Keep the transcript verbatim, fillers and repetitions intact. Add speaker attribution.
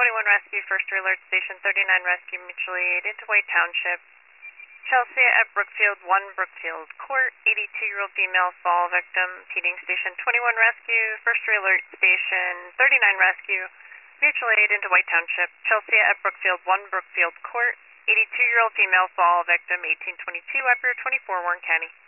Speaker 1: twenty-one Rescue, First Alert Station thirty-nine Rescue, mutually aid into White Township. Chelsea at Brookfield, one Brookfield Court, eighty-two-year-old female fall victim, Teating Station twenty-one Rescue, First Alert Station thirty-nine Rescue, mutual aid into White Township. Chelsea at Brookfield, one Brookfield Court, eighty-two-year-old female fall victim, eighteen twenty-two, Upper twenty-four, Warren County.